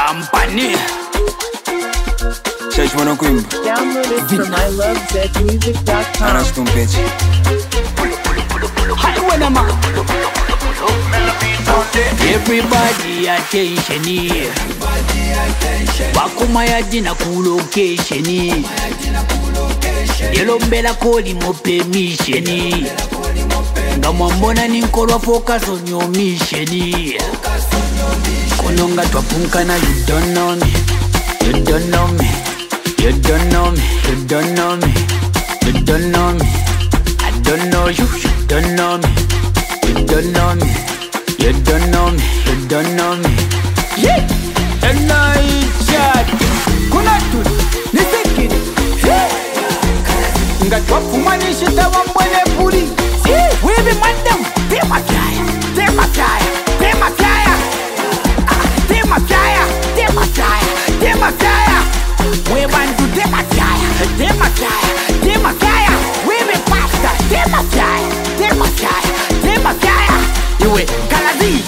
company. Cześć Monoquimbo. Download it from ilovezmusic.com. Ana Stumpecie. Everybody attention here. Bakuma yadina ku location. Yelombela koli mo permission. Ngamwambona ninkolwa focus on your mission. Kononga twapunkana, you don't know me. You don't know me. You don't know me. You don't know me. You don't know me. I don't know you. You don't know me. You don't know me. You don't know me. You don't know me. Yeah. And I chat. Kunatu. Nisekini. Yeah. Ngatwa fumanisha tawambwele puri. Wewe madam. Tema kaya. Tema kaya. Tema kaya. Tema kaya. Tema kaya. Tema kaya. We bantu tema kaya. Tema kaya. Tema kaya. Wewe pasta. Tema kaya. Tema kaya. Tema kaya. Iwe kalazi.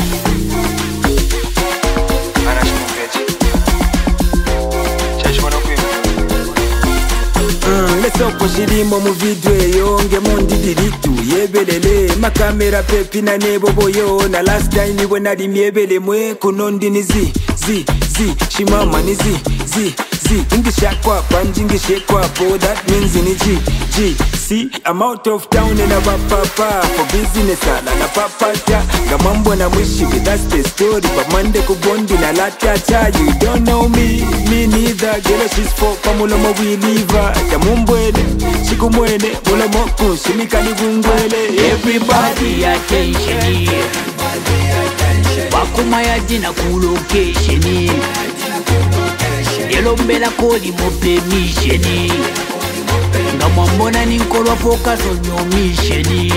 Ana Stumpecie. Cześć Monoquimbo. Lesoko shirimo mu video yonge mundi diritu yebelele makamera pepina nebobo yo na last time when I dimyebele mwe kunondi nizi shimama nizi ingishakwa panjingishekwa po that means ni G see I'm out of town and I'm papa for business ala na papata gamambo na mwishi that's the story but mande kubondi na latacha you don't know me neither girl she's for pamulomo we leave her tamumbwele shikumwene mulomo kushimikani bungwele Everybody attention here. Bakuma yadina ku location. Yelombela koli mo permission. Ngamwambona ninkolwa focus on your mission.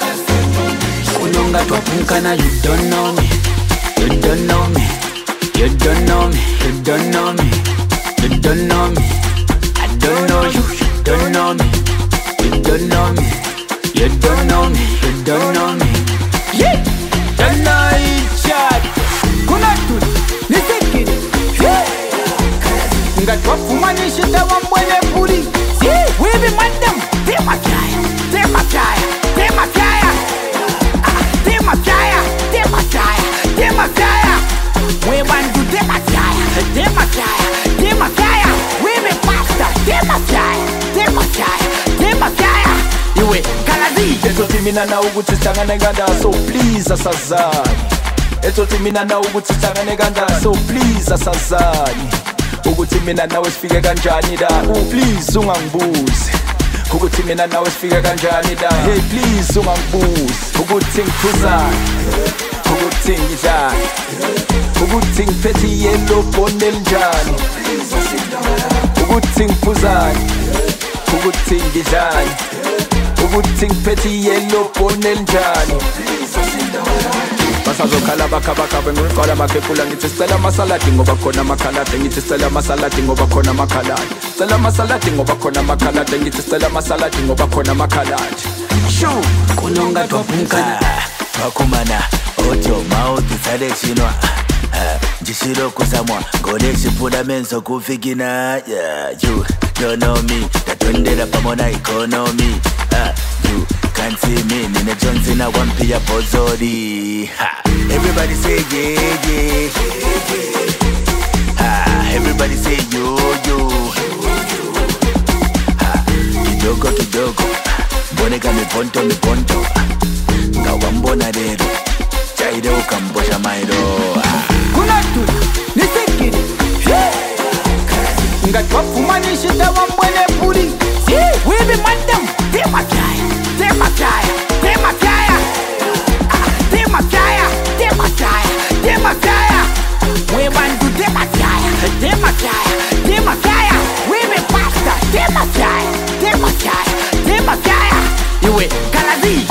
Kononga twapunkana, you don't know me. You don't know me. You don't know me. You don't know me. You don't know me. I don't know you. You don't know me. You don't know me. You don't know me. You don't know me. Yeah. And I chat. Kunatu. Nisekini. Yeah. Ngatwa fumanisha tawambwele puri. Wewe madam. Tema kaya. Tema kaya. Tema kaya. Tema kaya. Tema kaya. Tema kaya. We bantu tema kaya. Tema kaya. Tema kaya. Wewe pasta. Tema kaya. Tema kaya. Tema kaya. Iwe kalazi. Etoti mina na ukuthi sihlangane kanda so please asazani. Etoti mina na ukuthi sihlangane kanda so please asazani. Ukuthi mina nawe sifike kanjani da. Please ungangibuzi. Ukuthi mina nawe sifike kanjani da. Hey please ungangibuzi. Ukuthi ngiphuzani. Ukuthi ngidlani. Ukuthi ngiphethe yellow bonel njani. Ukuthi ngiphuzani. Ukuthi ngidlani. Ukuthi ngiphethe yellow bonel njani. Basazokhala bakhabakha bengiqala bakhepula ngithi sicela amasaladi ngoba khona amakhaladi ngithi sicela amasaladi ngoba khona amakhaladi sicela amasaladi ngoba khona amakhaladi ngithi sicela amasaladi ngoba khona amakhaladi Show. Kononga twapunkana. Twakumana ojo mouth selection Jishiro kusamwa ngole shipula menso kufikina you don't know me tatondera pamona economy you can't see me nina Johnson awampia bozori everybody say yeah everybody say yo kidogo mboneka miponto ngawambona lero chaide ukambosha mairo Kunatu. Nisekini. Ngatwa fumanisha tawambwele puri. Wewe madam. Tema kaya. Tema kaya. Tema kaya. Tema kaya. Tema kaya. Tema kaya. We bantu tema kaya. Tema kaya. Tema kaya. Wewe pasta. Tema kaya. Tema kaya. Tema kaya. Iwe kalazi.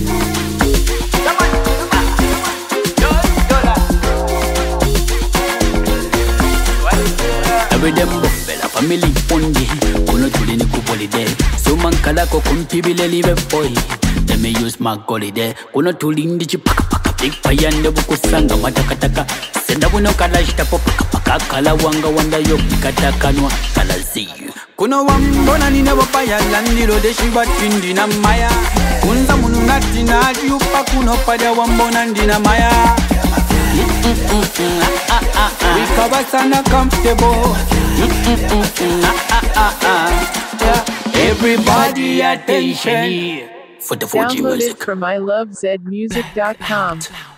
Everydembo, bella family only. Kuno tulini kupolide. Suman kalako kumpibileli boy. Let me use my holiday. Kuno tulindi chipaka paka ikpayande bukusanga matakataka senda buno kalashitapo pakapaka kala wanga wanda yokikatakanwa kalaziyu kuno wambona nine bopaya landilo deshibatindina maya kunza munu natina yupa kuno pada wambona ndina maya wikabasana comfortable everybody attention for the 4G Download music it from ilovezmusic.com.